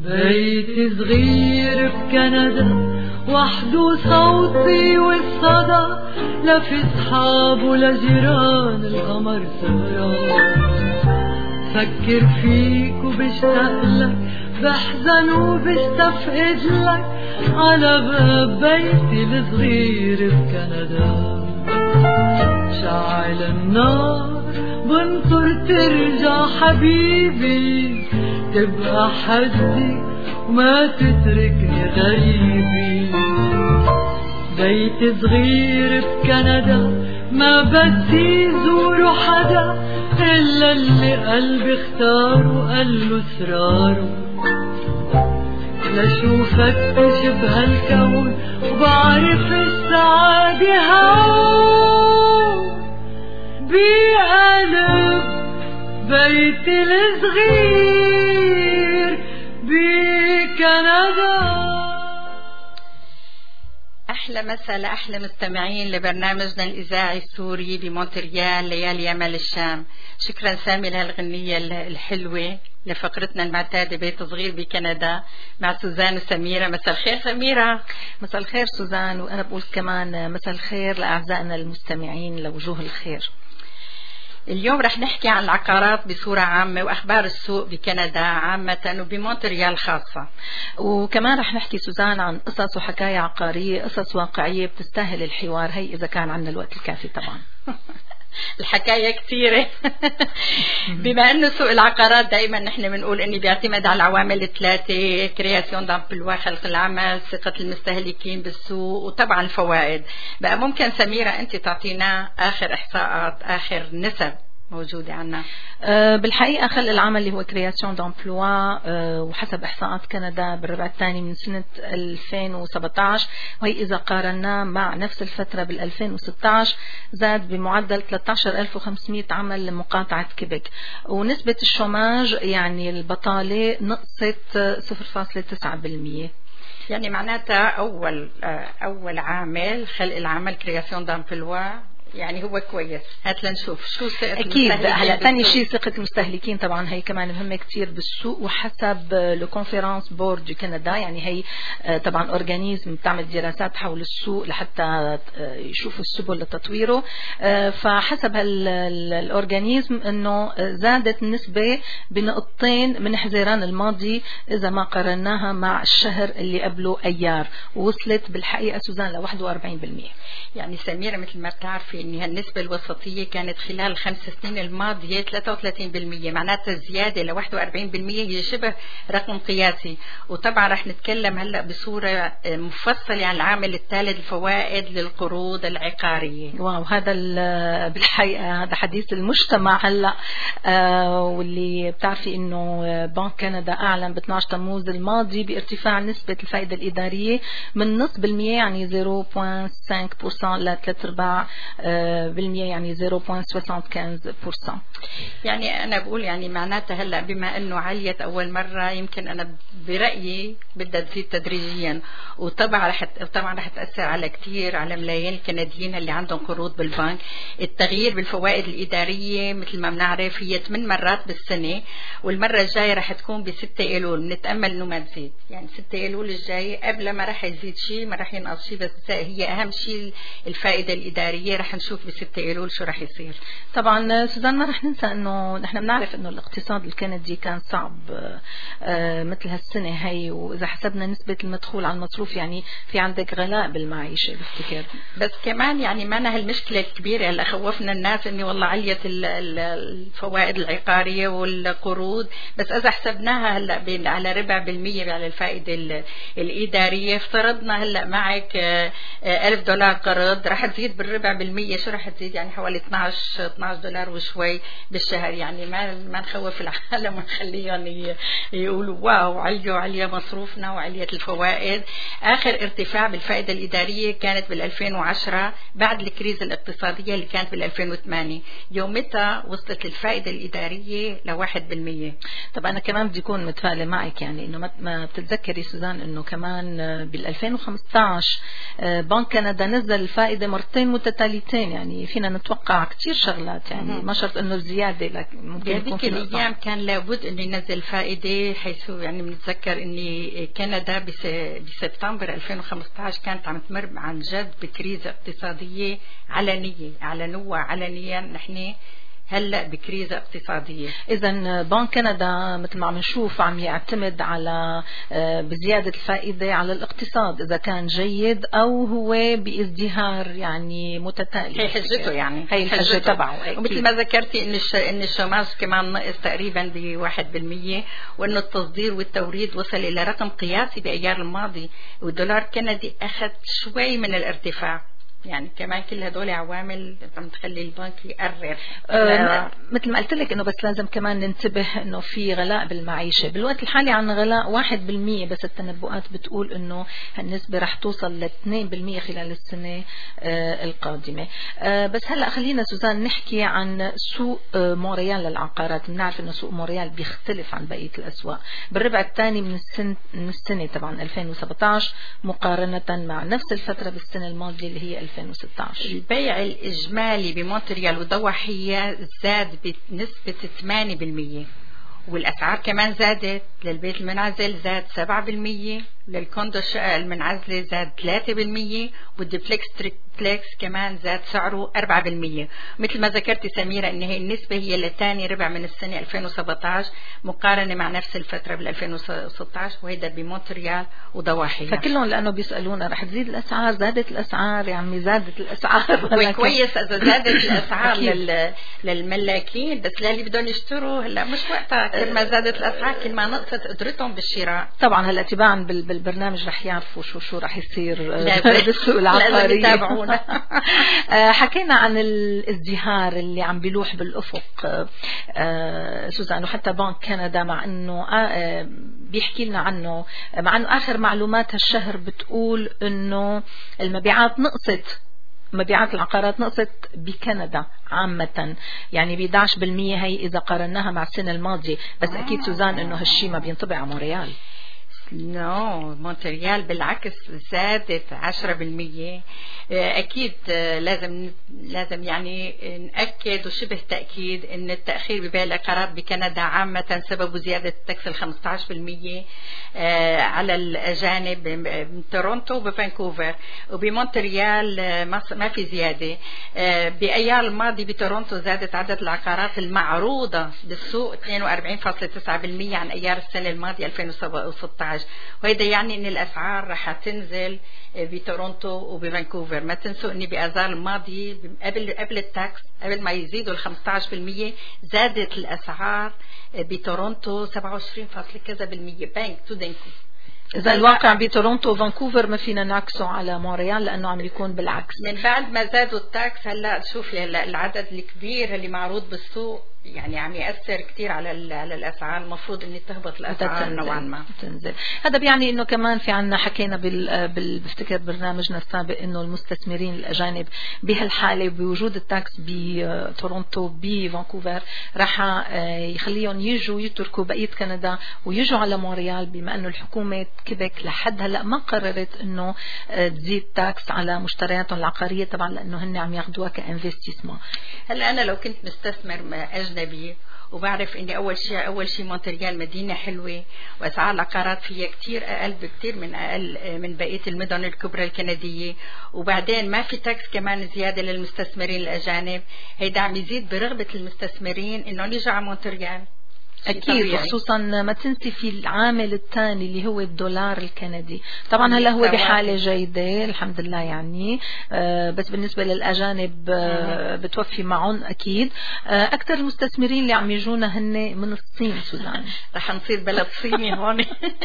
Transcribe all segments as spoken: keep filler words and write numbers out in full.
بيت صغير بكندا وحده صوتي والصدى، لا في صحاب ولا جيران القمر سهران. فكر فيك وبشتاقلك، بحزن وبستفقد لك، على باب بيتي الصغير بكندا. شعل النار بنطر ترجع حبيبي، تبقى حدي وما تتركني غريبي. بيت صغير بكندا ما بدي زوره حدا، إلا اللي قلبي اختاره قال له اسراره. لشوفك تشبه الكون وبعرف السعادة هون، بقلب بيتي الصغير بكندا. أحلى مساء لأحلى مستمعين لبرنامجنا الإذاعي السوري بمونتريال ليالي يمال الشام. شكرا سامي لهالغنية الحلوة لفقرتنا المعتادة بيت صغير بكندا مع سوزان وسميرة. مساء الخير سميرة. مساء الخير سوزان، وأنا بقول كمان مساء الخير لأعزائنا المستمعين لوجوه الخير. اليوم رح نحكي عن العقارات بصورة عامة وأخبار السوق بكندا عامة وبمونتريال خاصة، وكمان رح نحكي سوزان عن قصص وحكاية عقارية، قصص واقعية بتستاهل الحوار، هي إذا كان عنا الوقت الكافي طبعا. الحكاية كثيرة. بما أنه سوق العقارات دائما نحن بنقول أنه بيعتمد على العوامل الثلاثة: كرياسيون دامبلوا، خلق العمل، ثقة المستهلكين بالسوق، وطبعا الفوائد. بقى ممكن سميرة أنت تعطينا آخر إحصاءات، آخر نسب موجودة عنا؟ أه بالحقيقة خلق العمل اللي هو كرياسيون دامبلوا، أه وحسب إحصاءات كندا بالربع الثاني من سنة ألفين وسبعة عشر، وهي إذا قارناه مع نفس الفترة بال ألفين وستة عشر زاد بمعدل ثلاثة عشر ألف وخمسمئة عمل لمقاطعة كيبك، ونسبة الشوماج يعني البطالة نقصت صفر فاصلة تسعة بالمئة. يعني معناتها أول أول عامل خلق العمل كرياسيون دامبلوا يعني هو كويس. هات لنشوف شو ثقة أكيد. هلا ثاني شيء ثقة المستهلكين طبعا هي كمان مهمة كتير بالسوق، وحسب لو كونفرنس بورد دي كندا، يعني هي طبعا أورجانيزم بتعمل دراسات حول السوق لحتى يشوفوا السبل لتطويره، فحسب الأورجانيزم إنه زادت النسبة بنقطتين من حزيران الماضي إذا ما قارناها مع الشهر اللي قبله أيار، ووصلت بالحقيقة سوزان ل واحد وأربعين بالمئة. يعني سميرة مثل ما بتعرفي إن هالنسبة الوسطية كانت خلال الخمس سنين الماضية ثلاثة وثلاثين بالمئة، معناتها الزيادة ل واحد وأربعين بالمئة هي شبه رقم قياسي. وطبعا رح نتكلم هلا بصورة مفصلة عن العامل الثالث، الفوائد للقروض العقارية. واو، هذا بالحقيقة هذا حديث المجتمع هلا، آه واللي بتعرفي إنه بنك كندا أعلن ب اثني عشر تموز الماضي بارتفاع نسبة الفائدة الإدارية من نصف بالمئة يعني صفر فاصلة خمسة بالمئة ل ثلاثة أرباع بالمئة يعني صفر فاصلة خمسة وخمسين بالمئة. يعني أنا بقول يعني معناتها هلا بما إنه عليت أول مرة، يمكن أنا برأيي بدها تزيد تدريجيا، وطبعا رح طبعا رح تأثر على كتير على ملايين الكنديين اللي عندهم قروض بالبنك. التغيير بالفوائد الإدارية مثل ما بنعرف هي ثمان مرات بالسنة، والمرة الجاية رح تكون بستة أيلول، بنتأمل إنه ما تزيد. يعني ستة أيلول الجاي قبل ما رح يزيد شيء، ما رح ينقص شيء، بس هي أهم شيء الفائدة الإدارية. رح نشوف بستة أيلول شو رح يصير. طبعا سوزان ما رح ننسى انه نحن بنعرف انه الاقتصاد الكندي كان صعب مثل هالسنة هي، واذا حسبنا نسبة المدخول على المصروف يعني في عندك غلاء بالمعيشة بفتكر. بس كمان يعني ما هالمشكلة الكبيرة اللي خوفنا الناس اني والله عليت الفوائد العقارية والقروض، بس اذا حسبناها هلا على ربع بالمية على الفائدة الإدارية، افترضنا هلا معك ألف دولار قرض رح تزيد بالربع بالمية، شو رح تزيد؟ يعني حوالي اثناشر دولار وشوي بالشهر. يعني ما ما نخوف العالم ونخليهم يقولوا واو عليوا عليا مصروفنا وعليت الفوائد. آخر ارتفاع بالفائدة الإدارية كانت بال ألفين وعشرة بعد الكريزة الاقتصادية اللي كانت بال ألفين وثمانية، يومتها وصلت الفائدة الإدارية لواحد بالمية. طب أنا كمان بدي أكون متفائلة معك، يعني إنه ما بتتذكري سوزان إنه كمان بال ألفين وخمسة عشر بنك كندا نزل الفائدة مرتين متتاليتين شغلتين يعني فينا نتوقع كتير شغلات يعني ما شرط انه الزياده لكن ممكن يكون هذيك الايام كان لابد انه ينزل فائده، حيث يعني بنتذكر ان كندا بسبتمبر ألفين وخمسة عشر كانت عم تمر عن جد بكريزه اقتصاديه علنيه، اعلنوها علنيا نحن هلا بكريزه اقتصاديه. اذا بنك كندا مثل ما عم نشوف عم يعتمد على بزياده الفائده على الاقتصاد، اذا كان جيد او هو بازدهار يعني متتالي. هي حجته يعني هي الحجه تبعه. ومثل ما ذكرتي ان الش... ان الشماج كمان نقص تقريبا بواحد بالمية، وانه التصدير والتوريد وصل الى رقم قياسي بايار الماضي، والدولار الكندي اخذ شوي من الارتفاع. يعني كمان كل هدول عوامل عم تخلي البنك يقرر. أه مثل ما قلت لك انه بس لازم كمان ننتبه انه في غلاء بالمعيشه بالوقت الحالي، عن غلاء واحد بالمية، بس التنبؤات بتقول انه هالنسبه رح توصل لاثنين بالمية خلال السنه أه القادمه. أه بس هلا خلينا سوزان نحكي عن سوق أه مونريال للعقارات. بنعرف انه سوق مونريال بيختلف عن بقيه الاسواق بالربع الثاني من السنه من السنه طبعا ألفين وسبعة عشر مقارنه مع نفس الفتره بالسنه الماضيه اللي هي ألفين وستة عشر. البيع الإجمالي بمونتريال وضواحية زاد بنسبة ثمانية بالمية، والأسعار كمان زادت. للبيت المنازل زاد سبعة بالمية، للكوندو الشقة المنعزلة زاد ثلاثة بالمية، والدبلكس تريبلكس كمان زاد سعره أربعة بالمية. مثل ما ذكرتي سميرة ان هي النسبة هي لثاني ربع من السنة ألفين وسبعة عشر مقارنة مع نفس الفترة بال ألفين وستة عشر، وهيدا بمونتريال وضواحية. فكلهم لأنه بيسألونا رح تزيد الأسعار، زادت الأسعار يا عمي زادت الأسعار. كويس إذا زادت الأسعار لل... للملاكين، بس للي بدهم يشتروا هلا مش وقتها. كل ما زادت الأسعار كل ما نقصت قدرتهم بالشراء. طبعا هلا تباعا بالبرنامج رح يعرفوا شو شو رح يصير بالسوق العقاري. حكينا عن الازدهار اللي عم بيلوح بالأفق سوزان، وحتى بنك كندا مع انه بيحكي لنا عنه، مع انه اخر معلومات هالشهر بتقول انه المبيعات نقصت، مبيعات العقارات نقصت بكندا عامة يعني ب إحدى عشر بالمية هي إذا قارناها مع السنة الماضية. بس أكيد سوزان إنه هالشي ما بينطبق على مونريال. نو no, مونتريال بالعكس زادت عشرة بالمية. أكيد لازم لازم يعني نأكد وشبه تأكيد إن التأخير ببيع العقارات بكندا عامة سببه زيادة التكس الخمسة عشر بالمية على الأجانب بتورونتو وبفانكوفر، وبمونتريال ما في زيادة. بأيار الماضي بتورونتو زادت عدد العقارات المعروضة بالسوق اثنين وأربعين فاصلة تسعة بالمية عن أيار السنة الماضية ألفين وستة عشر، وهذا يعني ان الاسعار رح تنزل بتورونتو وبفانكوفر. ما تنسوا اني باذار الماضي قبل قبل التاكس قبل ما يزيدوا ال خمسة عشر بالمية زادت الاسعار بتورونتو سبعة وعشرين فاصلة كذا بالمية بانك تو دينكو. إذا الواقع بتورونتو وفانكوفر ما فينا نعكسه على مونريال لأنه عم يكون بالعكس. من بعد ما زادوا التاكس هلا شوفي هلا العدد الكبير اللي معروض بالسوق يعني عم يأثر كتير على على الأسعار. المفروض إن تهبط الأسعار نوعا ما تنزل. هذا بيعني إنه كمان في عنا حكينا بال بال بفتكر برنامجنا السابق إنه المستثمرين الأجانب بهالحالة بوجود التاكس بتورونتو بفانكوفر راح يخليهم يجوا يتركوا بقية كندا ويجوا على مونريال، بما إنه الحكومة كيبك لحد هلا ما قررت إنه تزيد تاكس على مشترياتهم العقارية طبعا لأنه هن عم ياخدوها كانفستيسمون. هلا أنا لو كنت مستثمر أجنبي وبعرف اني اول شيء اول شيء مونتريال مدينه حلوه واسعار العقارات فيها كتير اقل بكتير من اقل من بقيه المدن الكبرى الكنديه، وبعدين ما في تاكس كمان زياده للمستثمرين الاجانب، هيدا عم يزيد برغبه المستثمرين انهم يجوا على مونتريال. أكيد، خصوصا ما تنسي في العامل الثاني اللي هو الدولار الكندي. طبعا هلا هو بحالة جيدة الحمد لله يعني، آه بس بالنسبة للأجانب آه بتوفي معهم أكيد. آه أكثر المستثمرين اللي عم يجونا هن من الصين سوزان. رح نصير بلد صيني هون.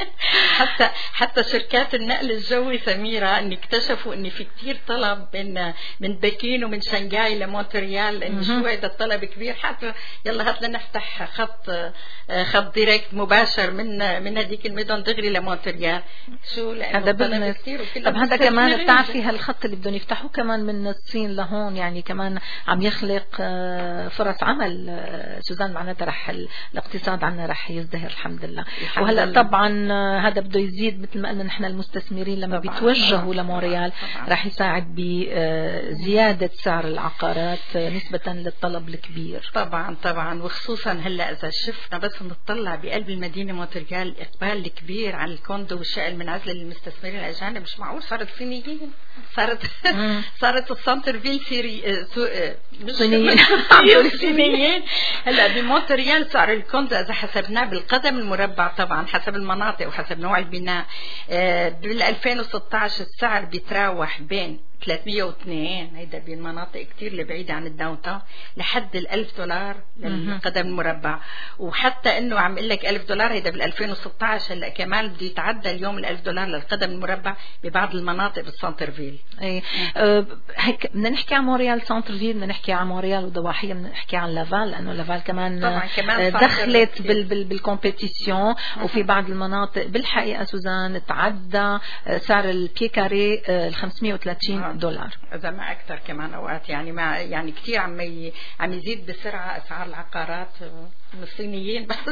حتى حتى شركات النقل الجوي سميرة ان اكتشفوا ان في كتير طلب من من بكين ومن شنغهاي لمونتريال، ان شو هذا الطلب كبير. حتى يلا هات لنا نفتح خط خط ديريكت مباشر من من هذيك الميدان دغري لمونتريال. شو هذا بالنسبة. طب هذا كمان بتعرفي هالخط اللي بدهم يفتحوه كمان من الصين لهون، يعني كمان عم يخلق فرص عمل سوزان، معناتها رح الاقتصاد عنا رح يزدهر الحمد لله. وهلا طبعا هذا بده يزيد مثل ما قلنا نحن المستثمرين لما بيتوجهوا لمونريال رح يساعد بزيادة سعر العقارات نسبة للطلب الكبير. طبعا طبعا، وخصوصا هلا اذا شفنا بس نطلع بقلب المدينه مونتريال الاقبال الكبير على الكوندو والشقق المنعزله للمستثمرين الاجانب، مش معقول. صارت صينيين، صارت صارت السنتر فيل سيري صينيين صينيين. هلا بمونتريال سعر الكوندو اذا حسبناه بالقدم المربع طبعا حسب المناطق وحسب نوع البناء بال ألفين وستة عشر السعر بيتراوح بين ثلاثمية واثنين، هيدا بالمناطق كتير اللي بعيدة عن الداون تاون، لحد الألف دولار للقدم المربع. وحتى انه عم اقول لك ألف دولار هيدا بال ألفين وستة عشر، هلا كمان بده يتعدى اليوم الألف دولار للقدم المربع ببعض المناطق بالسنتر فيل. اي أه هيك بدنا نحكي عن مونريال سنتر فيل، بدنا نحكي عن مونريال وضواحيها، بدنا نحكي عن لافال لانه لافال كمان, طبعاً كمان دخلت بال بال بالكومبيتيشن. وفي بعض المناطق بالحقيقة سوزان تعدى سعر البي كاري ال خمسمية وثلاثين دولار، إذا ما أكثر كمان أوقات. يعني ما يعني كثير عم ي... عم يزيد بسرعة أسعار العقارات من الصينيين بس.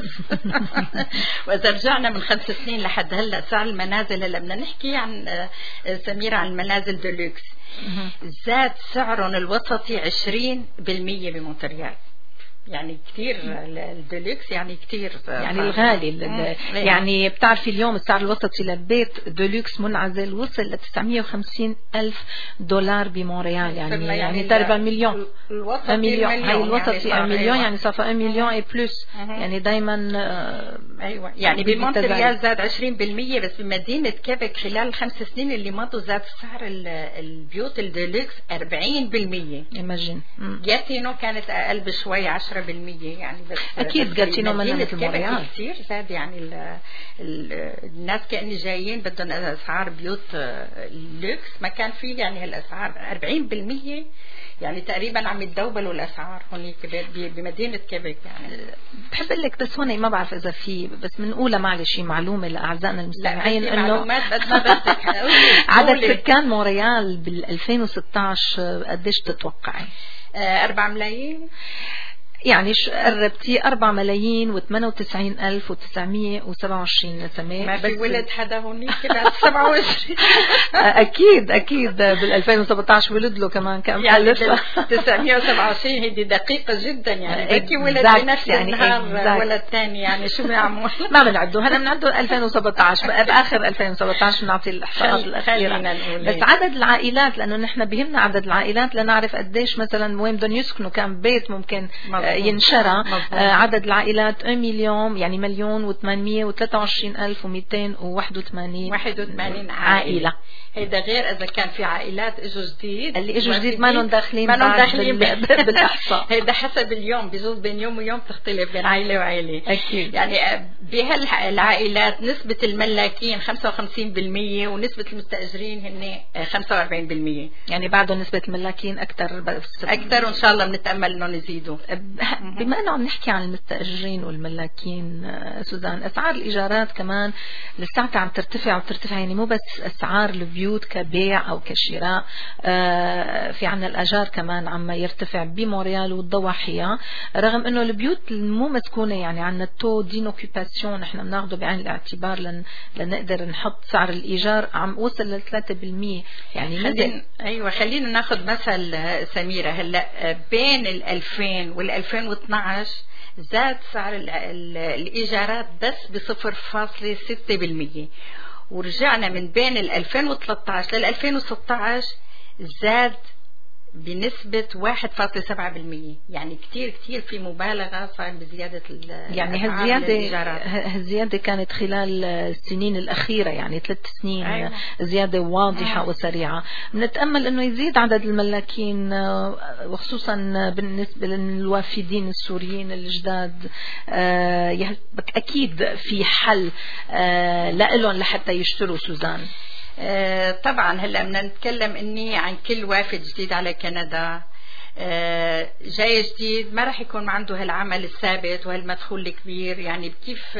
وإذا رجعنا من خمس سنين لحد هلا سعر المنازل، هلا بدنا نحكي عن سميرة عن المنازل ديلوكس، زاد سعرهم الوسطي عشرين بالمية بمونتريال. يعني كتير الديلوكس، يعني كتير يعني الغالي. يعني بتعرفي اليوم السعر الوسطي للبيت ديلوكس منعزل وصل ل تسعمية وخمسين ألف دولار بمونريال، يعني يعني تقريبا مليون. الوسطي مليون، هاي الوسطي يعني مليون، يعني صفى مليون اي بلس. يعني دايما آه ايوه يعني بمونتريال زاد عشرين بالمية، بس بمدينة كيبك خلال الخمس سنين اللي مضوا زاد سعر البيوت الديلوكس أربعين بالمية. ايماجين جاتينو كانت اقل بشوي عشرة بالمية يعني، بس اكيد جاتينو من مثل مونريال كثير زاد. يعني ال ال الناس كأن جايين بدهم اسعار بيوت اللوكس، ما كان في يعني هالاسعار أربعين بالمية، يعني تقريبا عم يتدوبلوا الاسعار هونيك بمدينه كيبك. يعني بحب اقول لك بس هون ما بعرف اذا في، بس بنقولها معلش شي معلومه لاعزائنا المستمعين انه عدد سكان مونريال بال ألفين وستة عشر قديش تتوقعي؟ أربعة ملايين. يعني قربتي أربعة ملايين وثمانية وتسعين ألف وتسعمية وسبعة وعشرين نسمة. ما في ولد حدا هونيك بعد سبعة وعشرين. أكيد أكيد بال ألفين وسبعة عشر ولد له كمان كم يعني تسعمية وسبعة وعشرين، هيدي دقيقة جدا. يعني بكي ولد بنفس يعني النهار ولد ثاني، يعني شو بيعمل؟ ما بنعده، هلا بنعده ألفين وسبعة عشر بآخر ألفين وسبعة عشر بنعطي الإحصاءات الأخيرة. بس عدد العائلات، لأنه نحن بيهمنا عدد العائلات لنعرف قديش مثلا وين بدهم يسكنوا، كم بيت ممكن ينشرى. آه عدد العائلات واحد مليون، يعني مليون وثمانمية وثلاثة وعشرين ألف ومئتين وواحد وثمانين واحد وثمانين عائلة. هيدا غير إذا كان في عائلات إجوا جديد، اللي إجوا جديد ما لهم داخلين ما لهم داخلين بالإحصاء. هيدا حسب اليوم، بجوز بين يوم ويوم تختلف بين عائلة وعائلة. أكيد. يعني بهالعائلات نسبة الملاكين خمسة وخمسين بالمية ونسبة المستأجرين هن خمسة وأربعين بالمية. يعني بعده نسبة الملاكين أكثر أكثر، وإن شاء الله بنتأمل إنه يزيدوا. بما أنه عم نحكي عن المستأجرين والملاكين سوزان، أسعار الإيجارات كمان لساتها عم ترتفع وترتفع، يعني مو بس أسعار البيوت كبيع أو كشراء، آه في عنا الأجار كمان عم يرتفع بمونريال والضواحية، رغم أنه البيوت مو مسكونة. يعني عنا التو دين اوكيباسيون نحن بناخده بعين الاعتبار لن لنقدر نحط سعر الإيجار عم وصل ل ثلاثة بالمية. يعني خلينا أيوة خلينا ناخد مثل سميرة. هلا بين ال ألفين وال ألفين واثني عشر زاد سعر الإيجارات بس بصفر فاصلة ستة بالمية، ورجعنا من بين ال ألفين وثلاثة عشر لل ألفين وستة عشر زاد بنسبة واحد فاصلة سبعة بالمية. يعني كتير كتير في مبالغة صار بزيادة يعني هالزيادة هالزيادة كانت خلال السنين الأخيرة، يعني ثلاث سنين. أيوة. زيادة واضحة أيوة. وسريعة. بنتأمل أنه يزيد عدد الملاكين، وخصوصا بالنسبة للوافدين السوريين الجداد. أكيد في حل لهم لحتى يشتروا سوزان. آه طبعا هلا بدنا نتكلم اني عن كل وافد جديد على كندا جاي جديد ما راح يكون عنده هالعمل الثابت وهالمدخول الكبير، يعني كيف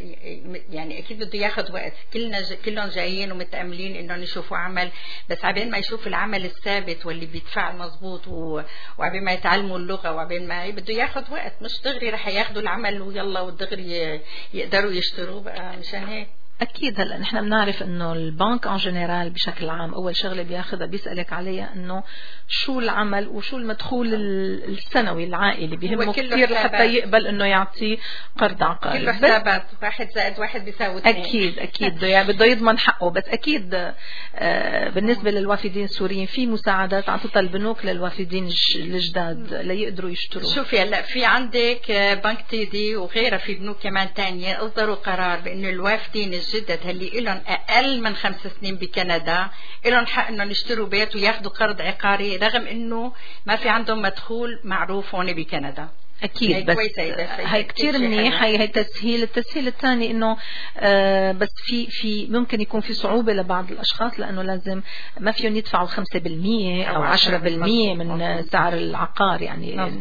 يعني اكيد بده ياخذ وقت. كلنا كلهم جايين ومتاملين انهم يشوفوا عمل، بس عبين ما يشوف العمل الثابت واللي بيدفع مزبوط وعبين ما يتعلموا اللغه وعبين ما بده ياخذ وقت، مش دغري راح ياخذوا العمل ويلا ودغري يقدروا يشتروه بقى. مشان هيك اكيد هلا نحن بنعرف انه البنك ان جنرال بشكل عام اول شغله بياخذها بيسالك عليها انه شو العمل وشو المدخول السنوي العائلي، بيهمه كثير حتى يقبل انه يعطيه قرض عقاري. كله حسابات، واحد زائد واحد بيساوي اثنين. اكيد اكيد بده يعني بده يضمن حقه. بس اكيد آه بالنسبه للوافدين السوريين في مساعدات عطتها البنوك للوافدين الجداد ليقدروا يشتروا. شوفي هلا في عندك بنك تيدي وغيرها، في بنوك كمان ثانيه اصدروا قرار بانه الوافدين الجدد اللي لهم اقل من خمس سنين بكندا لهم حق انهم يشتروا بيت وياخذوا قرض عقاري رغم انه ما في عندهم مدخول معروف هون بكندا. اكيد بس هي كثير منيح. هي هي تسهيل. التسهيل الثاني انه آه بس في في ممكن يكون في صعوبه لبعض الاشخاص لانه لازم ما فيهم يدفعوا خمسة بالمية او عشرة بالمية من مزبوط. سعر العقار يعني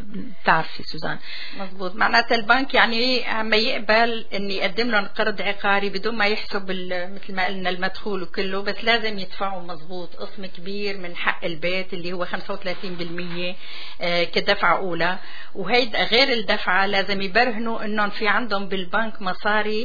بتعرفي سوزان. مزبوط. معناتها البنك يعني عم يقبل ان يقدم لهم قرض عقاري بدون ما يحسب مثل ما قلنا المدخول وكله، بس لازم يدفعوا مزبوط قسم كبير من حق البيت اللي هو خمسة وثلاثين بالمية آه كدفعه اولى. وهيدا غير الدفعة لازم يبرهنوا انهم في عندهم بالبنك مصاري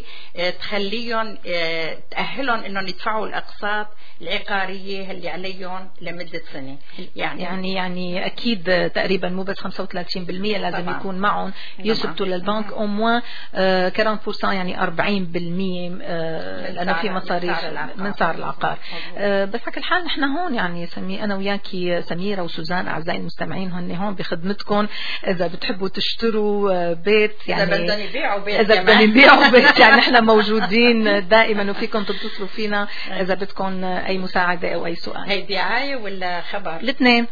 تخليهم تأهلهم انهم يدفعوا الاقساط العقارية اللي عليهم لمدة سنة. يعني يعني يعني اكيد تقريبا مو بس خمسة وثلاثين بالمية لازم طبعا. يكون معهم يثبتوا للبنك او موا أربعين بالمية يعني أربعين بالمية لانه في مصاريف من سعر العقار. بس على كل حال نحن هون يعني سمي انا وياكي سميرة وسوزان اعزائي المستمعين هن هون بخدمتكم اذا بتحبوا تشتروا بيت يعني اذا بدهم يبيعوا بيت اذا بدهم يبيعوا بيت يعني نحن موجودين دائما وفيكم تتصلوا فينا اذا بدكم اي مساعده او اي سؤال. هي دعايه ولا خبر؟ الاثنين.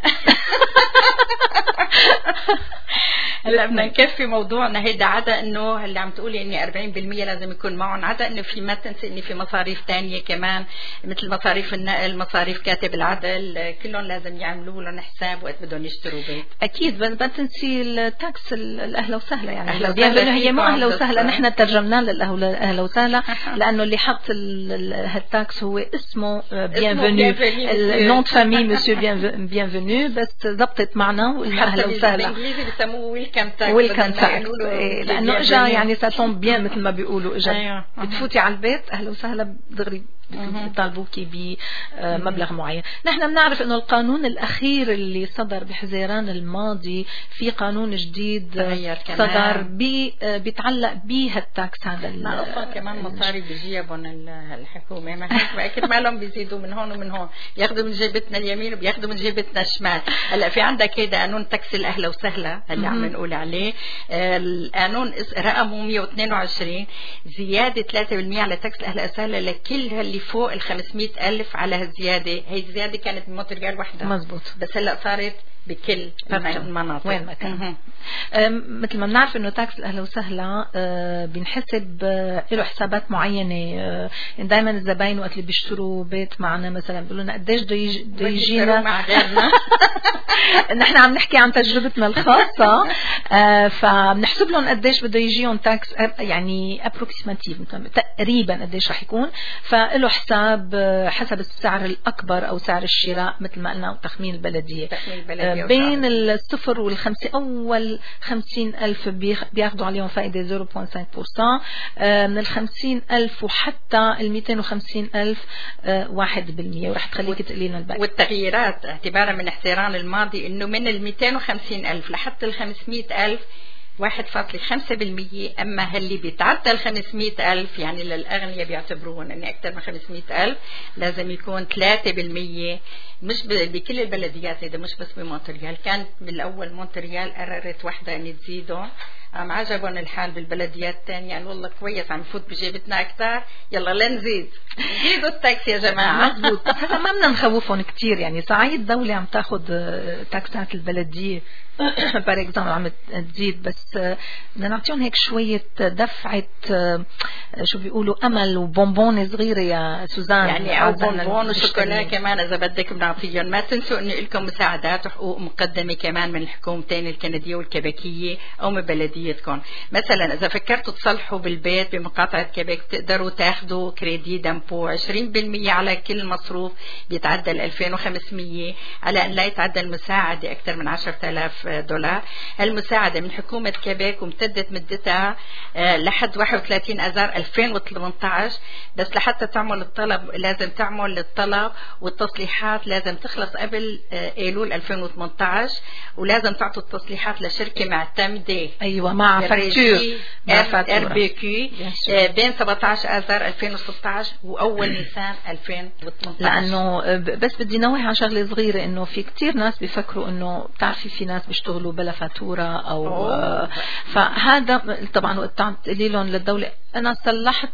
هلا بدنا نكفي موضوعنا. هيدا عدا انه اللي عم تقولي اني أربعين بالمية لازم يكون معهم، عدا انه في ما تنسي اني في مصاريف تانية كمان مثل مصاريف النقل، مصاريف كاتب العدل، كلهم لازم يعملوا لهم حساب وقت بدهم يشتروا بيت. اكيد بس ما تنسي التاكس الاهلا وسهلا يعني أهلا وسهلا. هي مو اهلا وسهلا، نحن ترجمناه للاهلا وسهلا لانه اللي حط هالتاكس هو اسمه بيانفوني، النون دو فامي مسيو بيانفوني، بس ضبطت معنا والاهلا وسهلا. بالانجليزي بيسموه ويلكم تاكس. ويلكم تاكس لانه اجى يعني ساتون بيان مثل ما بيقولوا اجى بتفوتي على البيت اهلا وسهلا دغري بيطالبوكي بمبلغ معين. نحن بنعرف انه القانون الاخير اللي صدر بحزيران الماضي في قانون جديد صدر بي بيتعلق به التاكس هذا. ما اصلا كمان مصاري بجيبهم الحكومه، ما هيك اكيد ما لهم بيزيدوا من هون ومن هون، بياخذوا من جيبتنا اليمين وبياخذوا من جيبتنا الشمال. هلا في عندك هيدا قانون تاكس الاهلا وسهلا اللي عم نقول عليه، القانون رقمه مية واثنين وعشرين، زياده ثلاثة بالمية على تاكس الاهلا وسهلا لكل اللي فوق ال خمسمية ألف. على هالزياده، هي الزياده كانت بمونتريال وحده مزبوط، بس هلا صارت بكل المناطق وين ما كان. مثل ما بنعرف انه تاكس الاهلا وسهلا بينحسب له حسابات معينه. دائما الزباين وقت اللي بيشتروا بيت معنا مثلا بيقولوا لنا قديش بده يجينا مع غيرنا. نحن عم نحكي عن تجربتنا الخاصه، فبنحسب لهم قديش بده يجيهم تاكس يعني ابروكسيماتيف تقريبا قديش رح يكون، فله حساب حسب السعر الاكبر او سعر الشراء مثل ما قلنا وتخمين البلديه. بين الصفر والخمسة أول خمسين ألف بياخدوا عليهم فائدة صفر فاصلة خمسة بالمية، من الخمسين ألف وحتى الميتين وخمسين ألف واحد بالمية، ورح تخليك تقلينا الباقي. والتغييرات اعتبارا من احتران الماضي إنه من الميتين وخمسين ألف لحتى الخمسمية ألف واحد فاصلة خمسة بالمية، أما اللي بيتعدى الخمسمية ألف يعني للأغنياء بيعتبروهم أن أكثر من خمسمية ألف لازم يكون ثلاثة بالمية. مش بكل البلديات، هذا مش بس بمونتريال، كانت بالأول مونتريال قررت وحدة أن تزيدهم، عم عجبهم الحال بالبلديات الثانية يعني والله كويس عم نفوت بجيبتنا أكثر، يلا لنزيد زيدوا التاكس يا جماعة. مزبوط. بس هذا ما بدنا نخوفهم كتير، يعني ساعات الدولة عم تاخذ تاكسات البلدية بار اكزامبل عم تزيد، بس بدنا نعطيهم هيك شويه دفعه شو بيقولوا امل وبونبون صغيره يا سوزان، يعني او بونبون وشوكولا كمان اذا بدك بنعطيهم. ما تنسوا انه لكم مساعدات وحقوق مقدمه كمان من الحكومتين الكنديه والكيبيكيه او من بلديتكم. مثلا اذا فكرتوا تصلحوا بالبيت بمقاطعه كيبيك بتقدروا تاخذوا كريدي دامبو عشرين بالمية على كل مصروف بيتعدى ال ألفين وخمسمية، على ان لا يتعدى المساعده اكثر من عشرة آلاف دولار. هالمساعده من حكومه كيبيك وامتدت مدتها لحد واحد وثلاثين اذار ألفين وثمانية عشر، بس لحتى تعمل الطلب لازم تعمل الطلب والتصليحات لازم تخلص قبل ايلول ألفين وثمانية عشر، ولازم تعطوا التصليحات لشركه معتمده ايوه مع فاتور ار بي كيو بين سبعة عشر اذار ألفين وستة عشر واول نيسان ألفين وثمانية عشر. لانه بس بدي نوه على شغله صغيره، انه في كتير ناس بيفكروا انه بتعرفي في ناس بيشتغلوا بلا فاتوره او أوه. فهذا طبعا وقت تقولي لهم للدوله انا صلحت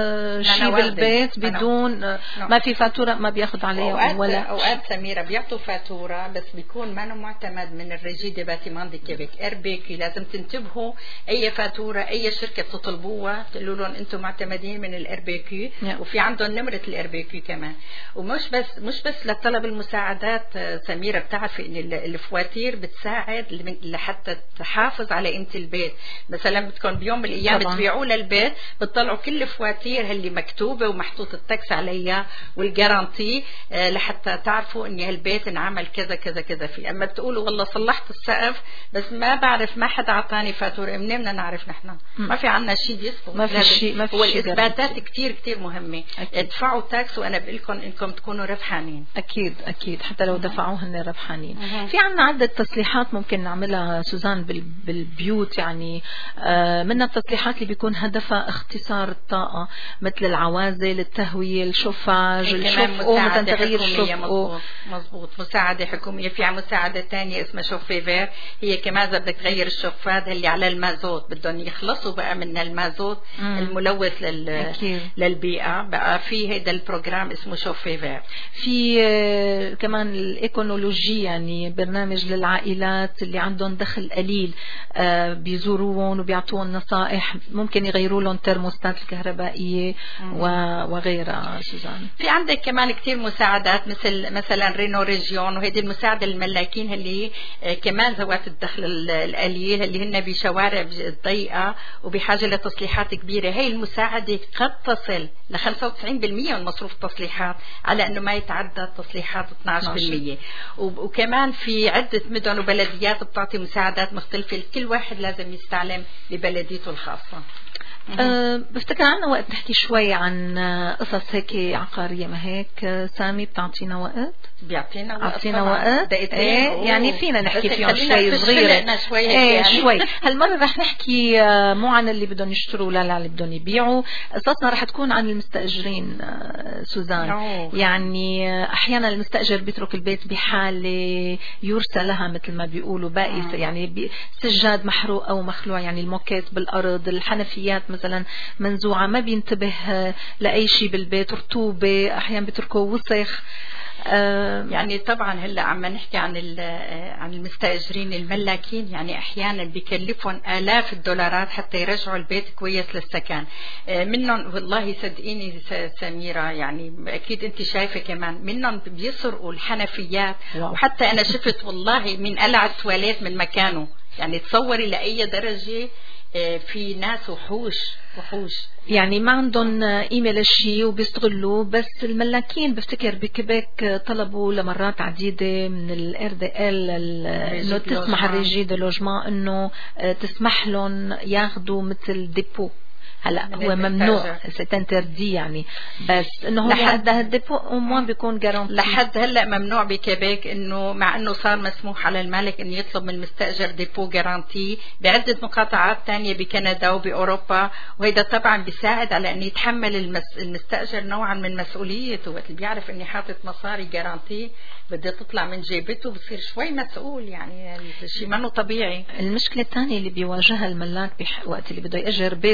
شيء بالبيت بدون ما في فاتوره ما بياخذ عليها ولا اوقات سميره بيعطوا فاتوره بس بيكون ما معتمد من الريجي دي باتيمان دي كيبيك ار بي كي. لازم تنتبهوا اي فاتوره اي شركه بتطلبوها تقولوا لهم انتم معتمدين من الار بي كي، وفي عندهم نمره الار بي كي كمان. ومش بس مش بس لطلب المساعدات سميره، بتعرفي ان الفواتير بتساعد لحتى تحافظ على قيمه البيت. مثلا بدكم بيوم من الايام تبيعوا للبيت بتطلعوا كل الفواتير اللي مكتوبه ومحطوط التاكس عليها والجارانتي لحتى تعرفوا ان هالبيت انعمل كذا كذا كذا فيه. اما بتقولوا والله صلحت السقف بس ما بعرف ما حدا اعطاني فاتوره، منين بدنا نعرف نحن؟ ما في عنا شيء بيثبت. ما في شيء ما في شيء. والاثباتات كثير كثير مهمه. ادفعوا تاكس وانا بقول لكم انكم تكونوا ربحانين. اكيد اكيد حتى لو دفعوه هن ربحانين. في عنا عده تصليحات ممكن نعملها سوزان بالبيوت، يعني منها التصليحات اللي بيكون هدفها اختصار الطاقه مثل العوازل، التهويه، الشوفاج، الشفق مثلا تغيير الشفق. مزبوط مساعده حكوميه. في مساعده ثانيه اسمها شوفيفير، هي كمان اذا بدك تغير الشفاط اللي على المازوت بدهم يخلصوا بقى من المازوت مم. الملوث لل... للبيئه. بقى في هذا البروجرام اسمه شوفيفير. في آه كمان الايكونولوجي، يعني برنامج للعائلات اللي عندهم دخل قليل آه بيزوروهم وبيعطوهم نصائح، ممكن يغيروا لهم ترموستات الكهربائيه وغيرها. سوزان في عندك كمان كتير مساعدات مثل مثلا رينو ريجيون، وهيدي المساعده للملاكين اللي كمان ذوات الدخل القليل اللي هن بشوارع ضيقه وبحاجه لتصليحات كبيره. هي المساعده قد تصل ل خمسة وتسعين بالمية من مصروف التصليحات على انه ما يتعدى التصليحات اثنعش بالمية. وكمان في عده مدن وبلديات بتعطي مساعدات مختلفه، كل واحد لازم يستعلم ببلديته الخاصه. أه بفتكر عنا وقت نحكي شوي عن قصص هيك عقارية، ما هيك سامي بتعطينا وقت؟ بيعطينا وقت عطينا وقت ايه يعني فينا نحكي فيهم شوي صغيرة شوي ايه يعني. شوي. هالمرة رح نحكي مو عن اللي بدهم يشتروا ولا لا اللي بدهم يبيعوا، قصصنا رح تكون عن المستأجرين سوزان. أوه. يعني احيانا المستأجر بيترك البيت بحالة يرسى لها مثل ما بيقولوا بائسة، يعني سجاد محروق او مخلوع، يعني الموكيت بالارض، الحنفيات مثلا منزوعة، ما بينتبه لأي شيء بالبيت، رطوبة، أحيانا بتركوا وسخ. آه يعني طبعا هلا عم نحكي عن عن المستأجرين الملاكين، يعني احيانا بيكلفهم آلاف الدولارات حتى يرجعوا البيت كويس للسكن. آه منهم والله صدقيني سميرة، يعني اكيد انت شايفه كمان منهم بيسرقوا الحنفيات. واو. وحتى انا شفت والله من قلع التواليت من مكانه، يعني تصوري لأي درجة في ناس وحوش وحوش يعني ما عندهم قيمة للشيء وبيستغلوه. بس الملاكين بفتكر بكيبيك طلبوا لمرات عديدة من الار دي ال انه تسمح الريجي دو لوجمان انه تسمح لهم ياخذوا مثل ديبو. هلا هو ممنوع ستنتردي يعني، بس انه هو لحد هالديبو وما بيكون جارانتي. لحد هلا ممنوع بكيبيك، انه مع انه صار مسموح على المالك انه يطلب من المستاجر ديبو جارانتي بعده مقاطعات ثانيه بكندا وباوروبا. وهذا طبعا بيساعد على انه يتحمل المس... المستاجر نوعا من مسؤوليته، وقت اللي بيعرف اني حاطط مصاري جارانتي بدها تطلع من جيبته بصير شوي مسؤول، يعني شيء منه طبيعي. المشكله الثانيه اللي بيواجهها الملاك بح... وقت اللي بده يأجر بيته بيكون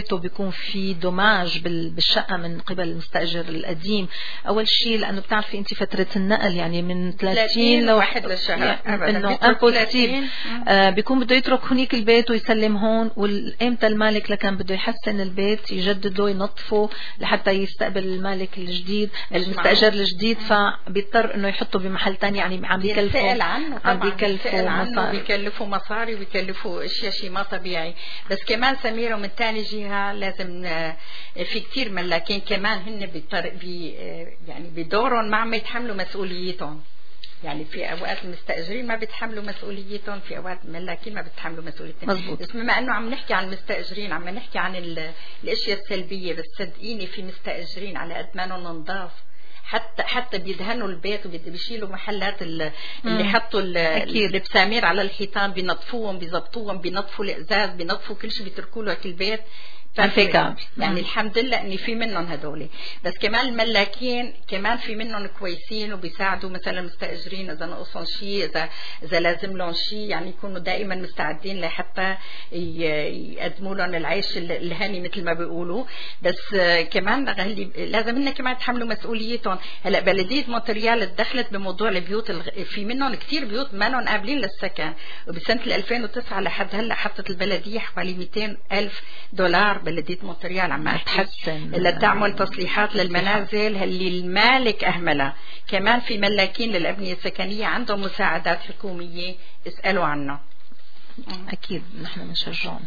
يكون في دوماج بالشقة من قبل المستأجر القديم. أول شيء لأنه بتعرفي أنت فترة النقل يعني من ثلاثين لواحد للشهر إنه امبوسيبل آه بيكون بده يترك هنيك البيت ويسلم هون، والإمتى المالك لكان بده يحسن البيت يجدده ينظفه لحتى يستقبل المالك الجديد المستأجر الجديد، فبيضطر إنه يحطه بمحل تاني، يعني عم بيكلفه عم بيكلفوا مصاري بيكلفوا مصاري وبيكلفوا اشياء شيء ما طبيعي. بس كمان سميرة من ثاني جهة لازم في كتير ملاكين كمان هن بي يعني بدورهم ما عم يتحملوا مسؤوليتهم. يعني في اوقات المستاجرين ما بيتحملوا مسؤوليتهم، في اوقات الملاكين ما بيتحملوا مسؤوليتهم. مزبوط. بس بما انه عم نحكي عن المستاجرين عم نحكي عن الاشياء السلبيه، بس صدقيني في مستاجرين على قد ما انهم نضاف حتى حتى بيدهنوا البيت وبيشيلوا محلات اللي حطوا البسامير على الحيطان بينظفوهم بيظبطوهم بينظفوا الازاز بينظفوا كل شيء بيتركوا له البيت. يعني مم. الحمد لله اني في منهم هذول. بس كمان الملاكين كمان في منهم كويسين وبيساعدوا مثلا المستاجرين اذا نقصهم شيء، اذا اذا لازم لهم شيء، يعني يكونوا دائما مستعدين لحتى يقدموا لهم العيش الهني مثل ما بيقولوا. بس كمان لازم إن كمان يتحملوا مسؤوليتهم. هلا بلديه مونتريال دخلت بموضوع البيوت الغ... في منهم كثير بيوت ما لهم قابلين للسكن، وبسنه ألفين وتسعة لحد هلا حطت البلديه حوالي مئتين ألف دولار بلدية مونتريال عم تحسن لتعمل تصليحات للمنازل اللي المالك أهملها. كمان في ملاكين للأبنية السكنية عندهم مساعدات حكومية اسألوا عنها. أكيد نحن بنشجعهم.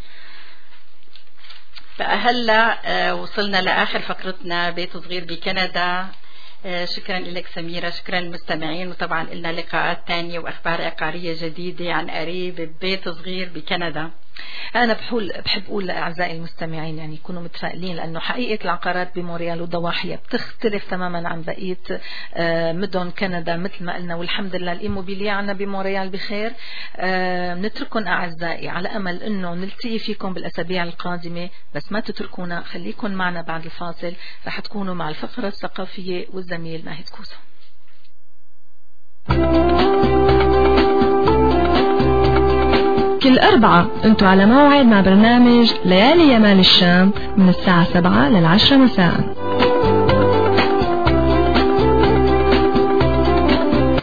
فهلا وصلنا لآخر فقرتنا بيت صغير بكندا. شكرا لك سميرة، شكرا للمستمعين، وطبعا لنا لقاءات تانية وأخبار عقارية جديدة عن قريب ببيت صغير بكندا. أنا بحول بحب أقول لأعزائي المستمعين يعني يكونوا متفائلين، لأنه حقيقة العقارات بمونريال وضواحيها بتختلف تماما عن بقية مدن كندا مثل ما قلنا، والحمد لله الإيموبيليا عنا بمونريال بخير. نترككم أعزائي على أمل أنه نلتقي فيكم بالأسابيع القادمة، بس ما تتركونا، خليكم معنا بعد الفاصل رح تكونوا مع الفقرة الثقافية والزميل ناهد كوسو. كل أربعة أنتوا على موعد مع برنامج ليالي يمال الشام من الساعة سبعة للعشرة مساء.